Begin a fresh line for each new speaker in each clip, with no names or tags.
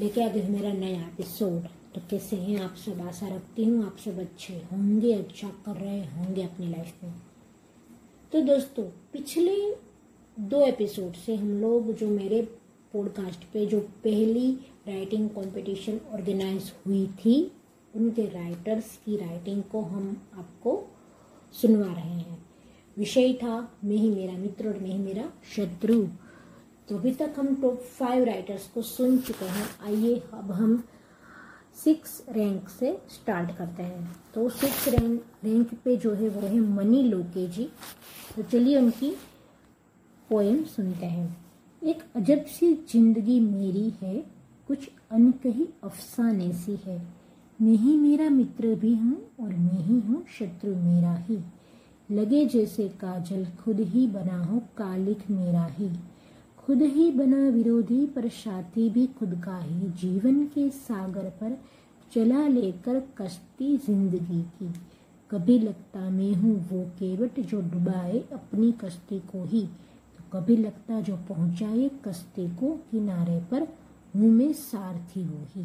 लेके आ गई मेरा नया एपिसोड। तो कैसे हैं आप सब? आशा रखती हूँ आप सब अच्छे होंगे, अच्छा कर रहे होंगे अपनी लाइफ में। तो दोस्तों, पिछले 2 एपिसोड से हम लोग जो मेरे पॉडकास्ट पे जो पहली राइटिंग कंपटीशन ऑर्गेनाइज हुई थी, उनके राइटर्स की राइटिंग को हम आपको सुनवा रहे हैं। विषय था मैं ही मेरा मित्र और मैं ही मेरा शत्रु। तो अभी तक हम टॉप 5 राइटर्स को सुन चुके हैं। आइए अब हम 6 रैंक से स्टार्ट करते हैं। तो 6 रैंक पे जो है वो है मनी लोके जी। तो चलिए उनकी पोएम सुनते हैं। एक अजब सी जिंदगी मेरी है, कुछ अनकही अफसाने सी है। मैं ही मेरा मित्र भी हूँ और मैं ही हूँ शत्रु मेरा ही। लगे जैसे काजल खुद ही बना हो कालिख मेरा ही। खुद ही बना विरोधी पर साथी भी खुद का ही। जीवन के सागर पर चला लेकर कश्ती जिंदगी की। कभी लगता मैं हूँ वो केवट जो डुबाए अपनी कश्ती को ही, तो कभी लगता जो पहुँचाए कश्ती को किनारे पर हूँ मैं सारथी वो ही।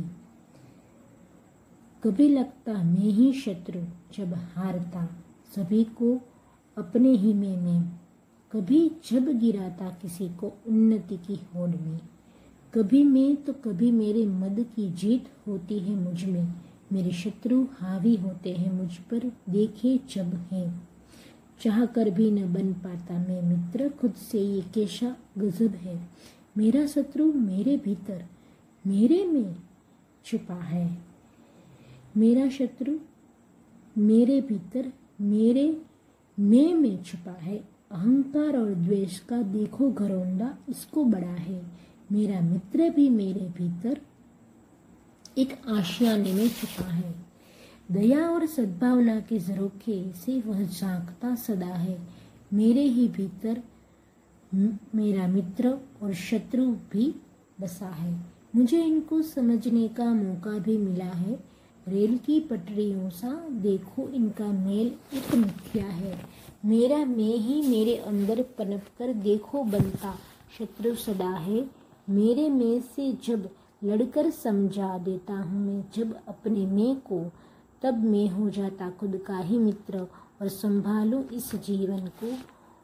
कभी लगता मैं ही शत्रु जब हारता सभी को अपने ही में। कभी जब गिराता किसी को उन्नति की होड़ में। कभी मैं तो कभी मेरे मद की जीत होती है मुझ में। मेरे शत्रु हावी होते हैं मुझ पर देखे जब है। चाह कर भी न बन पाता मैं मित्र, खुद से ये कैसा गजब है। मेरा शत्रु मेरे भीतर मेरे में छुपा है। मेरा शत्रु मेरे भीतर मेरे में छुपा है। अहंकार और द्वेष का देखो घरौंदा इसको बड़ा है। मेरा मित्र भी मेरे भीतर एक आशियाने में छुपा है। दया और सद्भावना के झरोखे से वह झांकता सदा है। मेरे ही भीतर मेरा मित्र और शत्रु भी बसा है। मुझे इनको समझने का मौका भी मिला है। रेल की पटरियों सा देखो इनका मेल एक मिथ्या है। मेरा मैं ही मेरे अंदर पनप कर देखो बनता शत्रु सदा है। मेरे में से जब लड़कर समझा देता हूँ मैं जब अपने मैं को, तब मैं हो जाता खुद का ही मित्र और संभालूं इस जीवन को।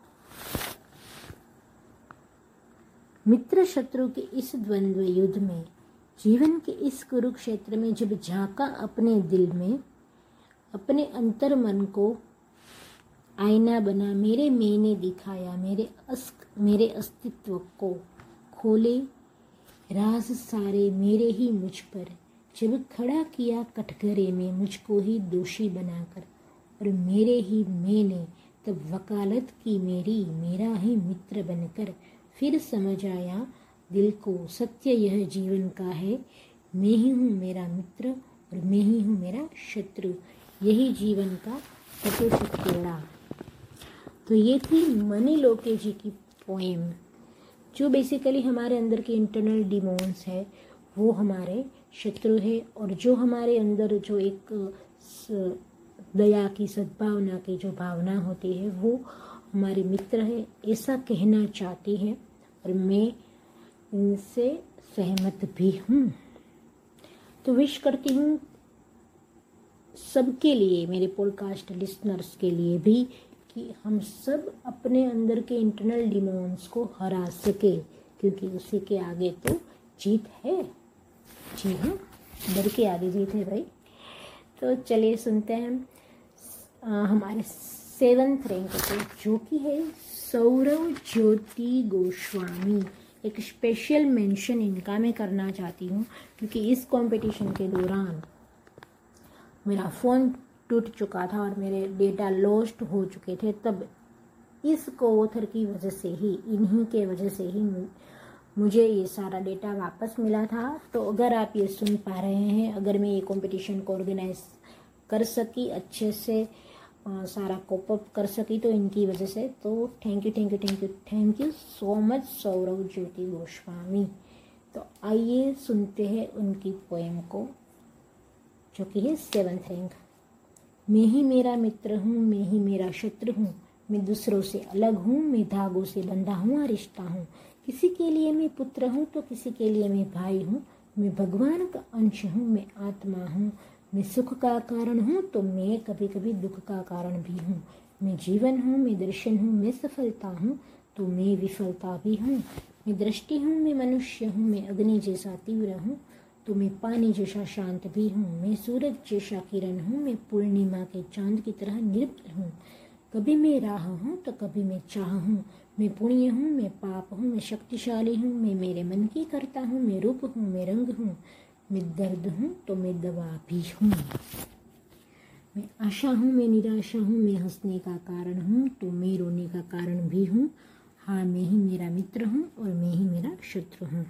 मित्र शत्रु के इस द्वंद्व युद्ध में, जीवन के इस कुरुक्षेत्र में जब झांका अपने दिल में, अपने अंतर मन को आईना बना मेरे मैंने दिखाया मेरे अस्तित्व को। खोले राज सारे मेरे ही मुझ पर, जब खड़ा किया कटघरे में मुझको ही दोषी बनाकर। और मेरे ही मैंने तब वकालत की मेरी मेरा ही मित्र बनकर। फिर समझ आया दिल को सत्य यह जीवन का है। मैं ही हूँ मेरा मित्र और मैं ही हूँ मेरा शत्रु, यही जीवन का सत्य। तो ये थी मनी लोके जी की पोएम, जो बेसिकली हमारे अंदर के इंटरनल डिमोन्स है वो हमारे शत्रु है, और जो हमारे अंदर जो एक दया की सद्भावना की जो भावना होती है वो हमारे मित्र है, ऐसा कहना चाहती है। और मैं इनसे सहमत भी हूँ। तो विश करती हूँ सबके लिए, मेरे पॉडकास्ट लिसनर्स के लिए भी, कि हम सब अपने अंदर के इंटरनल डिमोन्स को हरा सके, क्योंकि उसी के आगे तो जीत है। जी हाँ, डर के आगे जीत है भाई। तो चलिए सुनते हैं हमारे 7th रैंक पे, जो कि है सौरव ज्योति गोस्वामी। एक स्पेशल मेंशन इनका मैं करना चाहती हूँ, क्योंकि इस कंपटीशन के दौरान मेरा फ़ोन टूट चुका था और मेरे डेटा लॉस्ट हो चुके थे। तब इस कोऑथर की वजह से ही, इन्हीं के वजह से ही मुझे ये सारा डेटा वापस मिला था। तो अगर आप ये सुन पा रहे हैं, अगर मैं ये कंपटीशन को ऑर्गेनाइज कर सकी, अच्छे से सारा कोप अप कर सकी, तो इनकी वजह से। तो thank you so much Saurav Jyoti Goswami. तो आइए सुनते हैं उनकी पोएम को, जो कि है 7th रैंक। मैं ही मेरा मित्र हूँ, मैं ही मेरा शत्रु हूँ। मैं दूसरों से अलग हूँ, मैं धागों से बंधा हुआ रिश्ता हूँ। किसी के लिए मैं पुत्र हूँ तो किसी के लिए मैं भाई हूँ। मैं भगवान का अंश हूँ, मैं आत्मा हूँ। मैं सुख का कारण हूँ तो मैं कभी कभी दुख का कारण भी हूँ। मैं जीवन हूँ, मैं दर्शन हूँ, मैं सफलता हूँ तो मैं विफलता भी हूँ। मैं दृष्टि हूँ, मैं मनुष्य हूँ, मैं अग्नि जैसा तीव्र हूँ तो मैं पानी जैसा शांत भी हूँ। मैं सूरज जैसा किरण हूँ, मैं पूर्णिमा के चांद की तरह निर्मल हूँ। कभी मैं राह हूँ तो कभी मैं चाह हूँ। मैं पुण्य हूँ, मैं पाप हूँ, मैं शक्तिशाली हूँ, मैं मेरे मन की करता हूँ। मैं रूप हूँ, मैं रंग हूँ, मैं दर्द हूँ तो मैं दवा भी हूँ। मैं आशा हूँ, मैं निराशा हूँ, मैं हंसने का कारण हूँ तो मैं रोने का कारण भी हूँ। हाँ, मैं ही मेरा मित्र हूँ और मैं ही मेरा शत्रु हूँ।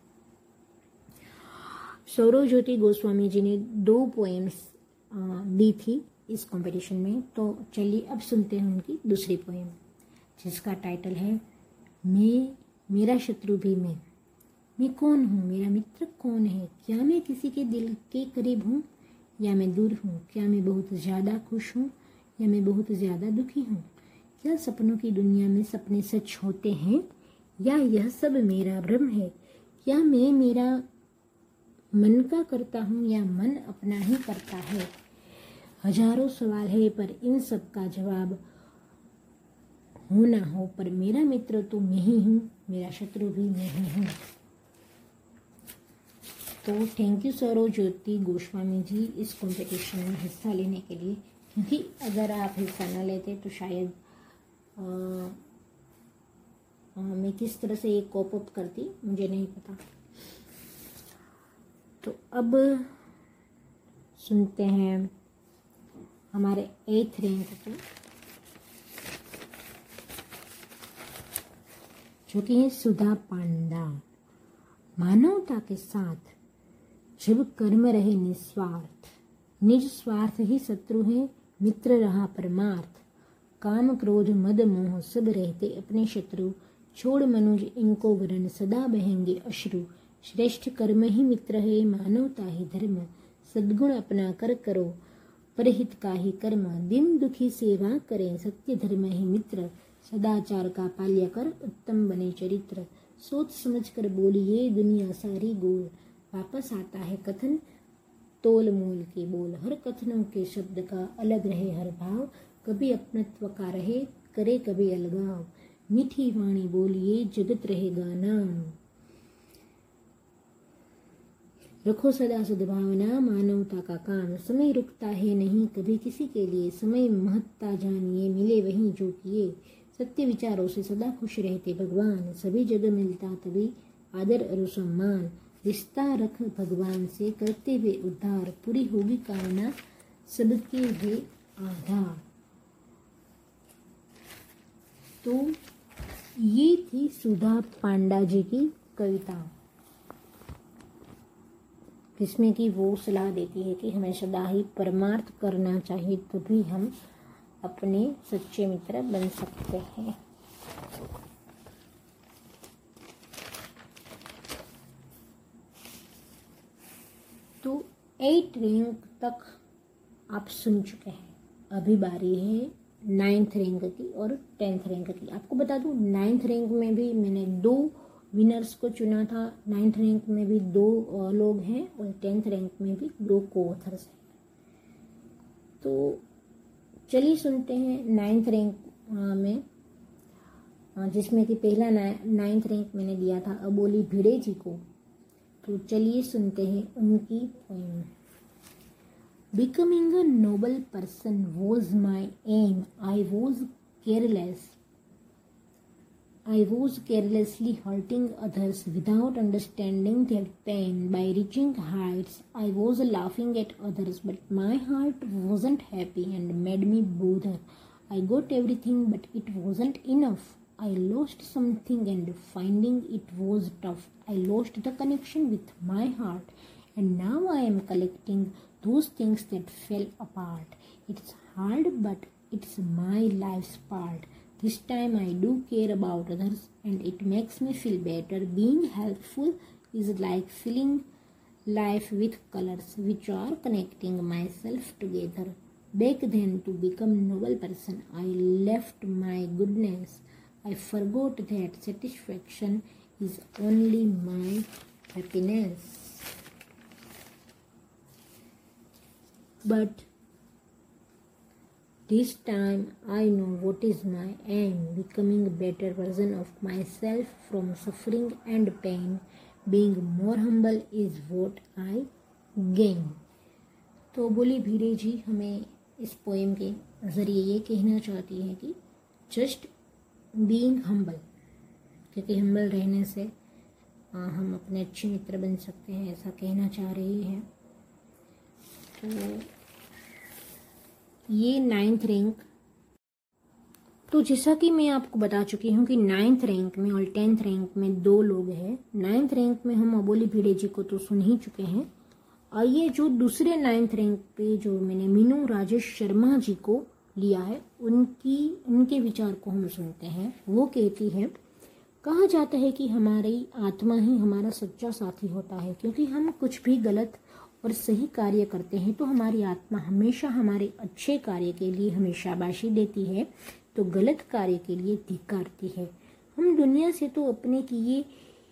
सौरज्योति गोस्वामी जी ने 2 पोएम्स दी थी इस कंपटीशन में। तो चलिए अब सुनते हैं उनकी दूसरी पोएम, जिसका टाइटल है मेरा शत्रु भी मैं कौन हूँ, मेरा मित्र कौन है? क्या मैं किसी के दिल के करीब हूँ या मैं दूर हूँ? क्या मैं बहुत ज़्यादा खुश हूँ या मैं बहुत ज़्यादा दुखी हूँ? क्या सपनों की दुनिया में सपने सच होते हैं या यह सब मेरा भ्रम है? क्या मैं मेरा मन का करता हूँ या मन अपना ही करता है? हजारों सवाल है पर इन सब का जवाब हो ना हो, पर मेरा मित्र तो मैं ही हूँ, मेरा शत्रु भी मैं ही हूँ। तो थैंक यू सौरज्योति गोस्वामी जी इस कंपटीशन में हिस्सा लेने के लिए, क्योंकि अगर आप हिस्सा न लेते तो शायद मैं किस तरह से एक कोप अप करती मुझे नहीं पता। तो अब सुनते हैं हमारे 8th रैंक को, जो कि है सुधा पांडा। मानवता के साथ जब कर्म रहे निस्वार्थ, निज स्वार्थ ही शत्रु है, मित्र रहा परमार्थ। काम क्रोध मद मोह सब रहते अपने शत्रु, छोड़ मनुज इनको वरण सदा बहेंगे अश्रु। श्रेष्ठ कर्म ही मित्र है, मानवता ही धर्म, सद्गुण अपना कर करो परहित का ही कर्म। दिन दुखी सेवा करें, सत्य धर्म ही मित्र, सदाचार का पाल्य कर उत्तम बने चरित्र। सोच समझ कर बोलिए दुनिया सारी गोल, वापस आता है कथन तोल मोल के बोल। हर कथनों के शब्द का अलग रहे हर भाव, कभी अपनत्व का रहे करे कभी अलगाव। मीठी वाणी बोलिए जगत रहेगा नाम, रखो सदा सद्भावना मानवता का काम। समय रुकता है नहीं कभी किसी के लिए, समय महत्ता जानिए मिले वहीं जो किए। सत्य विचारों से सदा खुश रहते भगवान, सभी जगह मिलता तभी आदर और सम्मान। रिश्ता रख भगवान से करते हुए उद्धार, पूरी होगी कामना सबके हुए आधार। तो ये थी सुधा पांडा जी की कविता, जिसमें कि वो सलाह देती है कि हमें सदा ही परमार्थ करना चाहिए, तभी हम अपने सच्चे मित्र बन सकते हैं। तो 8 रैंक तक आप सुन चुके हैं, अभी बारी है 9th रैंक की और 10th रैंक की। आपको बता दूं 9th रैंक में भी मैंने 2 विनर्स को चुना था, 9th रैंक में भी 2 लोग हैं और 10th रैंक में भी 2 को-ऑथर्स हैं। तो चलिए सुनते हैं 9th रैंक में, जिसमें कि पहला 9th रैंक मैंने दिया था अबोली भिड़े जी को। तो चलिए सुनते हैं उनकी poem. Becoming a noble person was my aim. I was carelessly hurting others without understanding their pain. By reaching heights, I was laughing at others, but my heart wasn't happy and made me bother. I got everything, but it wasn't enough. I lost something and finding it was tough. I lost the connection with my heart, and now I am collecting those things that fell apart. It's hard, but it's my life's part. This time I do care about others, and it makes me feel better. Being helpful is like filling life with colors, which are connecting myself together. Back then, to become noble person, I left my goodness. I forgot that satisfaction is only my happiness. but this time I know what is my aim, becoming a better version of myself from suffering and pain. Being more humble is what I gain. तो बोली भीड़े जी हमें इस poem के ज़रिए ये कहना चाहती है कि जस्ट बीइंग हम्बल, क्योंकि हम्बल रहने से हम अपने अच्छे मित्र बन सकते हैं, ऐसा कहना चाह रही है। तो ये 9th रैंक, तो जैसा कि मैं आपको बता चुकी हूँ कि 9th रैंक में और 10th रैंक में 2 लोग हैं। 9th रैंक में हम अबोली भिड़े जी को तो सुन ही चुके हैं, और ये जो दूसरे 9th रैंक पे जो मैंने मीनू राजेश शर्मा जी को लिया है, उनके विचार को हम सुनते हैं। वो कहती है, कहा जाता है कि हमारी आत्मा ही हमारा सच्चा साथी होता है, क्योंकि हम कुछ भी गलत और सही कार्य करते हैं तो हमारी आत्मा हमेशा हमारे अच्छे कार्य के लिए हमें शाबाशी देती है, तो गलत कार्य के लिए धिक्कारती है। हम दुनिया से तो अपने किए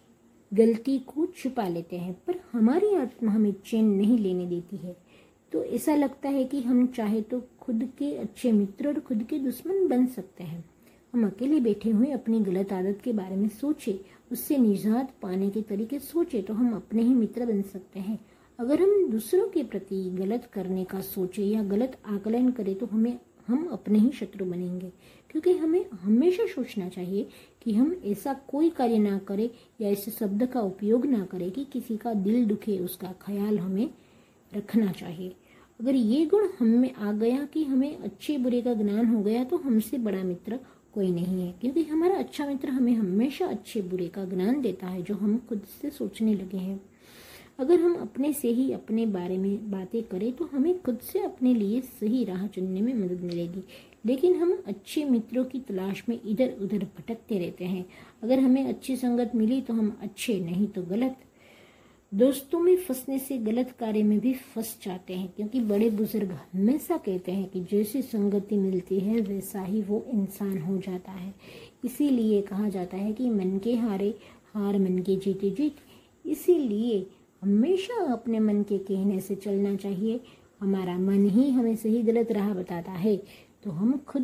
गलती को छुपा लेते हैं, पर हमारी आत्मा हमें चैन नहीं लेने देती है। तो ऐसा लगता है कि हम चाहे तो खुद के अच्छे मित्र और खुद के दुश्मन बन सकते हैं। हम अकेले बैठे हुए अपनी गलत आदत के बारे में सोचे, उससे निजात पाने के तरीके सोचे, तो हम अपने ही मित्र बन सकते हैं। अगर हम दूसरों के प्रति गलत करने का सोचे या गलत आकलन करें तो हम अपने ही शत्रु बनेंगे, क्योंकि हमें हमेशा सोचना चाहिए कि हम ऐसा कोई कार्य ना करें या ऐसे शब्द का उपयोग ना करें कि किसी का दिल दुखे, उसका ख्याल हमें रखना चाहिए। अगर ये गुण हम में आ गया कि हमें अच्छे बुरे का ज्ञान हो गया तो हमसे बड़ा मित्र कोई नहीं है, क्योंकि हमारा अच्छा मित्र हमें हमेशा अच्छे बुरे का ज्ञान देता है जो हम खुद से सोचने लगे हैं। अगर हम अपने से ही अपने बारे में बातें करें तो हमें खुद से अपने लिए सही राह चुनने में मदद मिलेगी, लेकिन हम अच्छे मित्रों की तलाश में इधर उधर भटकते रहते हैं। अगर हमें अच्छी संगत मिली तो हम अच्छे, नहीं तो गलत दोस्तों में फंसने से गलत कार्य में भी फंस जाते हैं, क्योंकि बड़े बुजुर्ग हमेशा कहते हैं कि जैसी संगति मिलती है वैसा ही वो इंसान हो जाता है। इसीलिए कहा जाता है कि मन के हारे हार, मन के जीते जीत। इसीलिए हमेशा अपने मन के कहने से चलना चाहिए। हमारा मन ही हमें सही गलत राह बताता है, तो हम खुद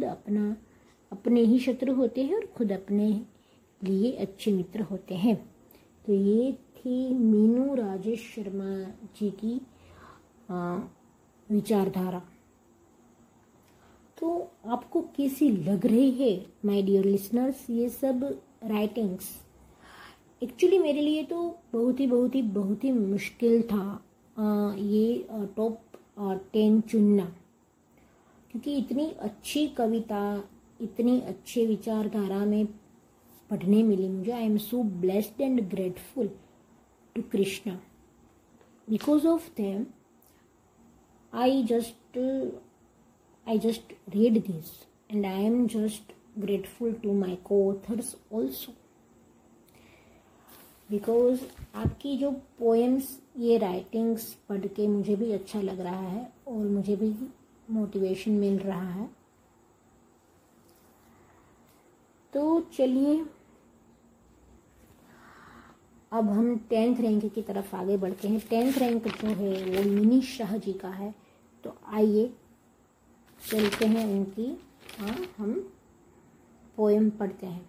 अपने ही शत्रु होते हैं और खुद अपने लिए अच्छे मित्र होते हैं। तो ये थी मीनू राजेश शर्मा जी की विचारधारा। तो आपको कैसी लग रही है माय डियर लिसनर्स ये सब राइटिंग्स? एक्चुअली मेरे लिए तो बहुत ही मुश्किल था ये टॉप 10 चुनना, क्योंकि इतनी अच्छी कविता, इतनी अच्छे विचारधारा में पढ़ने मिली मुझे। I am so blessed and grateful to Krishna. Because of them I just read this and I am just grateful to my co-authors also, because आपकी जो पोएम्स, ये राइटिंग्स पढ़ के मुझे भी अच्छा लग रहा है और मुझे भी मोटिवेशन मिल रहा है। तो चलिए अब हम 10th रैंक की तरफ आगे बढ़ते हैं। 10th रैंक जो है वो मिनी शाह जी का है, तो आइए चलते हैं उनकी, हम पोएम पढ़ते हैं।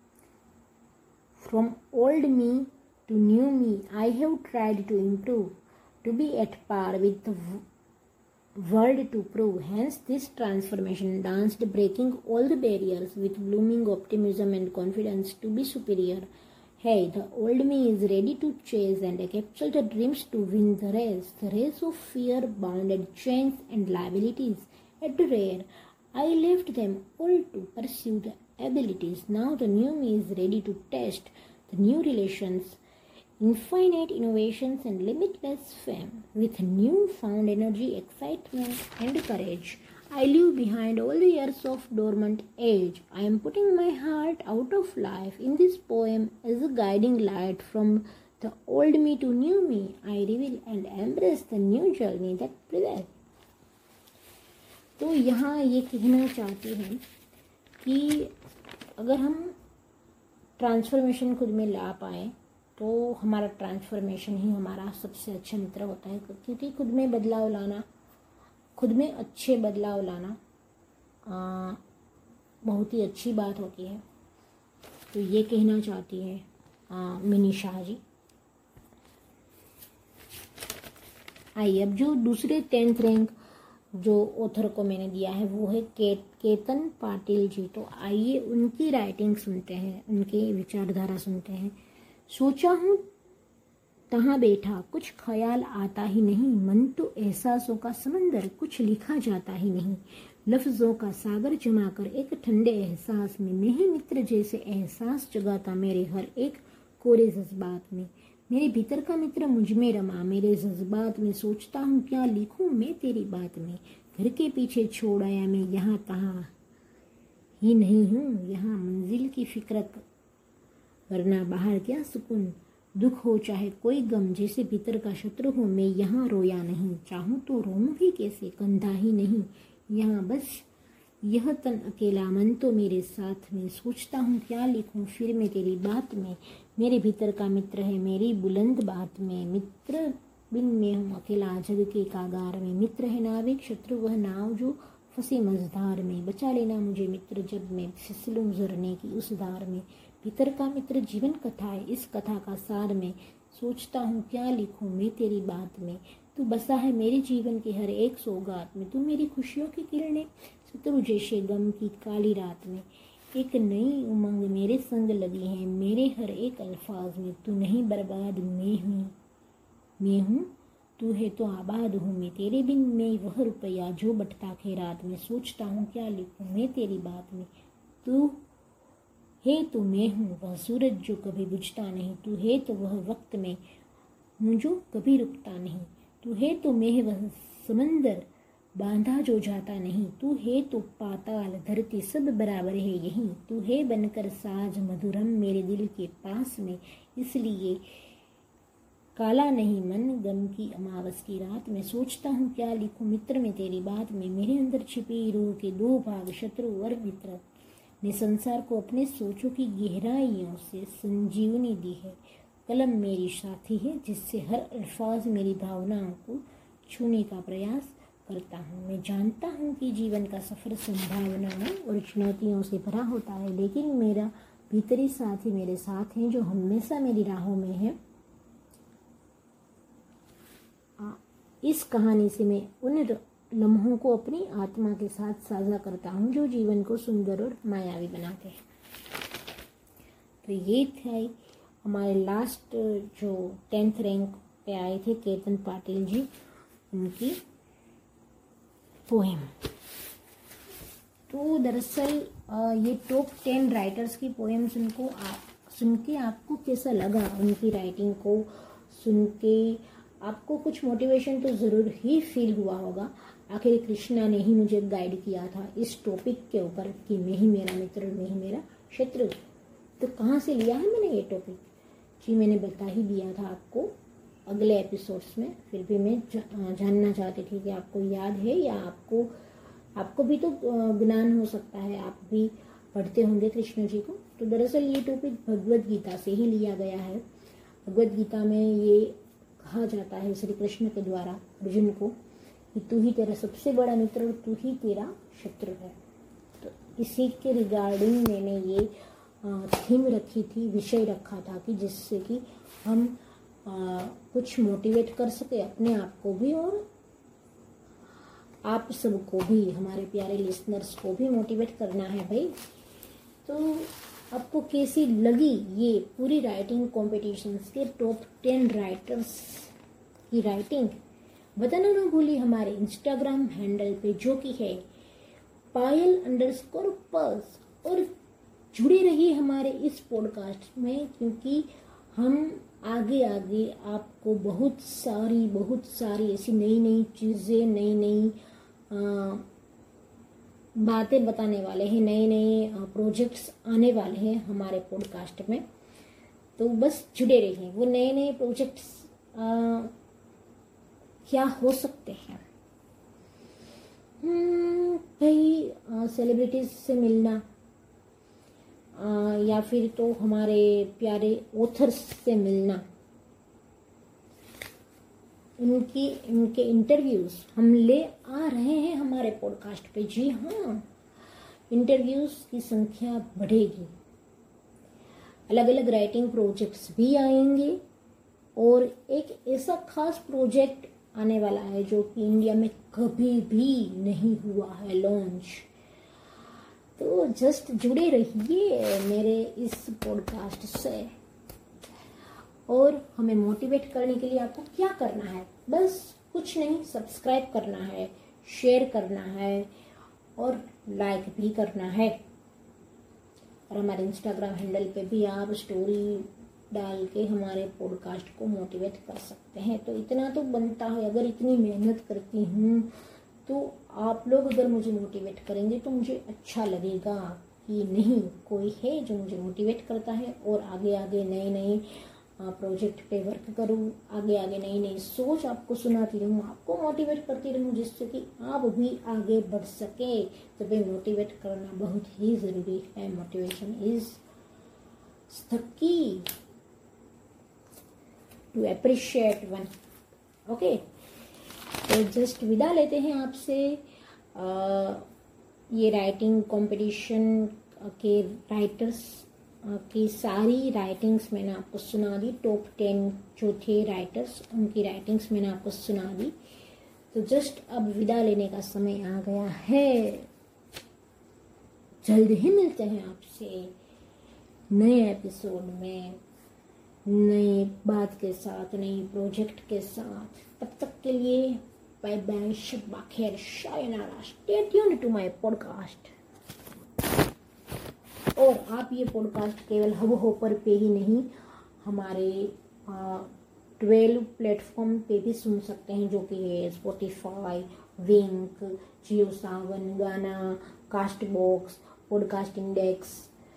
From old me to new me, I have tried to improve, to be at par with the world to prove. Hence this transformation danced, breaking all the barriers with blooming optimism and confidence to be superior. Hey, the old me is ready to chase and capture the dreams to win the race of fear, bounded chains and liabilities. At the rare, I left them all to pursue the abilities. Now the new me is ready to test the new relations, infinite innovations and limitless fame. With new-found energy, excitement and courage, I leave behind all the years of dormant age. I am putting my heart out of life in this poem as a guiding light. From the old me to new me, I reveal and embrace the new journey that prevails. तो यहाँ ये कहना चाहती हैं कि अगर हम transformation खुद में ला पाए तो हमारा ट्रांसफॉर्मेशन ही हमारा सबसे अच्छा मित्र होता है, क्योंकि खुद में बदलाव लाना खुद में अच्छे बदलाव लाना बहुत ही अच्छी बात होती है। तो ये कहना चाहती है मिनी शाह जी। आइए अब जो दूसरे 10th रैंक जो ऑथर को मैंने दिया है वो है केतन पाटिल जी। तो आइए उनकी राइटिंग सुनते हैं, उनकी विचारधारा सुनते हैं। सोचा हूँ तहाँ बैठा, कुछ ख्याल आता ही नहीं, मन तो एहसासों का समंदर, कुछ लिखा जाता ही नहीं, लफ्जों का सागर जमाकर एक ठंडे एहसास में, नहीं मित्र जैसे एहसास जगाता मेरे हर एक कोरे जज्बात में, मेरे भीतर का मित्र मुझ में रमा मेरे जज्बात में, सोचता हूँ क्या लिखूं मैं तेरी बात में, घर के पीछे छोड़ आया मैं यहाँ तहाँ ही नहीं हूँ, यहाँ मंजिल की फिक्रत, वरना बाहर क्या सुकून, दुख हो चाहे कोई गम, जैसे भीतर का शत्रु हो मैं यहाँ रोया नहीं, चाहूँ तो रोऊं भी कैसे, कंधा ही नहीं यहाँ बस यह तन अकेला, मन तो मेरे साथ में, सोचता हूँ क्या लिखूं फिर मैं तेरी बात में, मेरे भीतर का मित्र है मेरी बुलंद बात में, मित्र बिन मैं हूँ अकेला जग के कागार में, मित्र है नाविक शत्रु वह नाव जो फंसे मझधार में, बचा लेना मुझे मित्र जब मैं फिसलूं झरने की उस धार में, भीतर का मित्र जीवन कथा है इस कथा का सार में, सोचता हूँ क्या लिखूं मैं तेरी बात में, तू बसा है मेरे जीवन की हर एक सौगात में, तू मेरी खुशियों की किरणें, शत्रु जैसे गम की काली रात में, एक नई उमंग मेरे संग लगी है मेरे हर एक अल्फाज में, तू नहीं बर्बाद मैं हूँ तू है तो आबाद हूँ मैं, तेरे बिन मैं वह रुपया जो बटता खैरात में, सोचता हूँ क्या लिखूं मैं तेरी बात में, तू है तो मैं हूँ वह सूरज जो कभी बुझता नहीं, तू है तो वह वक्त में हूँ जो कभी रुकता नहीं, तू है तो मैं वह समंदर बांधा जो जाता नहीं, तू है तो पाताल धरती सब बराबर है यहीं, तू है बनकर साज मधुरम मेरे दिल के पास में, इसलिए काला नहीं मन गम की अमावस की रात में, सोचता हूँ क्या लिखूं मित्र में तेरी बात में, मेरे अंदर छिपी रूह के दो भाग शत्रु और मित्र ने संसार को अपने सोचों की गहराइयों से संजीवनी दी है, कलम मेरी साथी है जिससे हर अल्फाज मेरी भावनाओं को छूने का प्रयास करता हूँ, मैं जानता हूँ कि जीवन का सफ़र संभावनाओं और चुनौतियों से भरा होता है, लेकिन मेरा भीतरी साथी मेरे साथ हैं जो हमेशा मेरी राहों में है। इस कहानी से मैं उन लम्हों को अपनी आत्मा के साथ साझा करता हूँ जो जीवन को सुंदर और मायावी बनाते हैं। तो ये थे हमारे लास्ट जो 10th रैंक पे आए थे केतन पाटिल जी, उनकी पोएम। तो दरअसल ये टॉप 10 राइटर्स की पोएम्स सुन के आपको कैसा लगा, उनकी राइटिंग को सुन के आपको कुछ मोटिवेशन तो ज़रूर ही फील हुआ होगा। आखिर कृष्णा ने ही मुझे गाइड किया था इस टॉपिक के ऊपर कि मैं ही मेरा मित्र मैं ही मेरा शत्रु। तो कहाँ से लिया है मैंने ये टॉपिक जी, मैंने बता ही दिया था आपको अगले एपिसोड्स में, फिर भी मैं जानना चाहती थी कि आपको याद है या आपको भी तो ज्ञान हो सकता है, आप भी पढ़ते होंगे कृष्ण जी को। तो दरअसल ये टॉपिक भगवद गीता से ही लिया गया है। भगवद गीता में ये कहा जाता है श्री कृष्ण के द्वारा अर्जुन को कि तू ही तेरा सबसे बड़ा मित्र और तू ही तेरा शत्रु है। तो इसी के रिगार्डिंग मैंने ये थीम रखी थी, विषय रखा था कि जिससे कि हम कुछ मोटिवेट कर सके अपने आप को भी और आप सबको भी, हमारे प्यारे लिसनर्स को भी मोटिवेट करना है भाई। तो आपको कैसी लगी ये पूरी राइटिंग कॉम्पिटिशन्स के टॉप 10 राइटर्स की राइटिंग, बताना ना भूलिए हमारे इंस्टाग्राम हैंडल पे जो कि है पायल_पल्स, और जुड़े रहिए हमारे इस पॉडकास्ट में क्योंकि हम आगे आगे आपको बहुत सारी ऐसी नई चीज़ें नई बातें बताने वाले हैं, नए प्रोजेक्ट्स आने वाले हैं हमारे पॉडकास्ट में। तो बस जुड़े रहिए। वो नए प्रोजेक्ट्स क्या हो सकते हैं भाई, सेलिब्रिटीज से मिलना या फिर तो हमारे प्यारे ऑथर्स से मिलना, इनके इंटरव्यूज हम ले आ रहे हैं हमारे पॉडकास्ट पे। जी हाँ, इंटरव्यूज की संख्या बढ़ेगी, अलग अलग राइटिंग प्रोजेक्ट्स भी आएंगे और एक ऐसा खास प्रोजेक्ट आने वाला है जो कि इंडिया में कभी भी नहीं हुआ है लॉन्च। तो जस्ट जुड़े रहिए मेरे इस पॉडकास्ट से। और हमें मोटिवेट करने के लिए आपको क्या करना है? बस कुछ नहीं, सब्सक्राइब करना है, शेयर करना है और लाइक भी करना है। और हमारे इंस्टाग्राम हैंडल पे भी आप स्टोरी डाल के हमारे पॉडकास्ट को मोटिवेट कर सकते हैं। तो इतना तो बनता है, अगर इतनी मेहनत करती हूँ तो आप लोग अगर मुझे मोटिवेट करेंगे तो मुझे अच्छा लगेगा कि नहीं, कोई है जो मुझे मोटिवेट करता है और आगे आगे नए नए प्रोजेक्ट पे वर्क करूँ, आगे आगे नई नई सोच आपको सुनाती रहूँ, आपको मोटिवेट करती रहूँ, जिससे कि आप भी आगे बढ़ सके। तो भाई मोटिवेट करना बहुत ही ज़रूरी है। Motivation is the key to appreciate one. Okay, तो जस्ट विदा लेते हैं आपसे। ये राइटिंग कंपटीशन के राइटर्स की सारी राइटिंग्स मैंने आपको सुना दी। टॉप 10 जो थे राइटर्स, उनकी राइटिंग्स मैंने आपको सुना दी। तो जस्ट अब विदा लेने का समय आ गया है। जल्द ही मिलते हैं आपसे नए एपिसोड में, नई बात के साथ, नई प्रोजेक्ट के साथ। तब तक के लिए बाय बाय, शब्बा खैर, शायनारा। Stay tuned to my podcast. और आप ये पॉडकास्ट केवल हब हॉपर पे ही नहीं, हमारे 12 प्लेटफॉर्म पे भी सुन सकते हैं, जो कि है स्पॉटिफाई, विंक, जियो सावन, गाना, कास्ट बॉक्स, पॉडकास्ट इंडेक्स,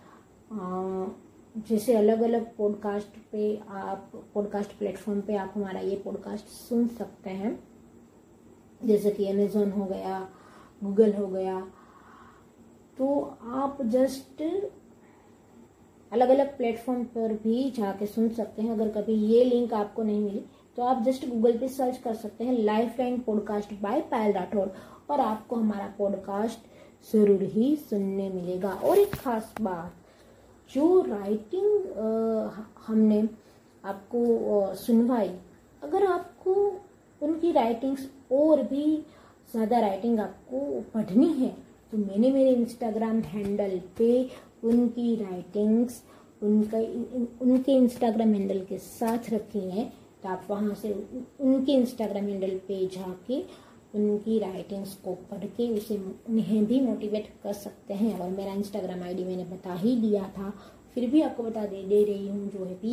जैसे अलग अलग पॉडकास्ट प्लेटफॉर्म पे आप हमारा ये पॉडकास्ट सुन सकते हैं। जैसे कि अमेज़न हो गया, गूगल हो गया। तो आप जस्ट अलग अलग प्लेटफॉर्म पर भी जाके सुन सकते हैं। अगर कभी ये लिंक आपको नहीं मिली तो आप जस्ट गूगल पे सर्च कर सकते हैं lifeline podcast by Payal Rathore, और आपको हमारा पॉडकास्ट जरूर ही सुनने मिलेगा। और एक खास बात, जो राइटिंग हमने आपको सुनवाई, अगर आपको उनकी राइटिंग्स और भी ज़्यादा राइटिंग आपको पढ़नी है तो मैंने मेरे इंस्टाग्राम हैंडल पे उनकी राइटिंग्स उनके इंस्टाग्राम हैंडल के साथ रखी हैं। तो आप वहाँ से उनके इंस्टाग्राम हैंडल पे जाके उनकी राइटिंग्स को पढ़ के उन्हें भी मोटिवेट कर सकते हैं। और मेरा इंस्टाग्राम आईडी मैंने बता ही दिया था, फिर भी आपको बता दे रही हूँ, जो है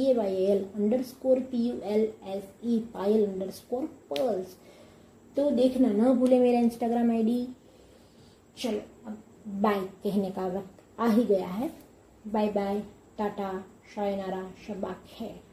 PAYL_PULSE पायल_पर्ल्स। तो देखना ना भूले मेरा इंस्टाग्राम आईडी। चलो अब बाय कहने का वक्त आ ही गया है। बाय बाय, टाटा, शायनारा, शब्बा खैर।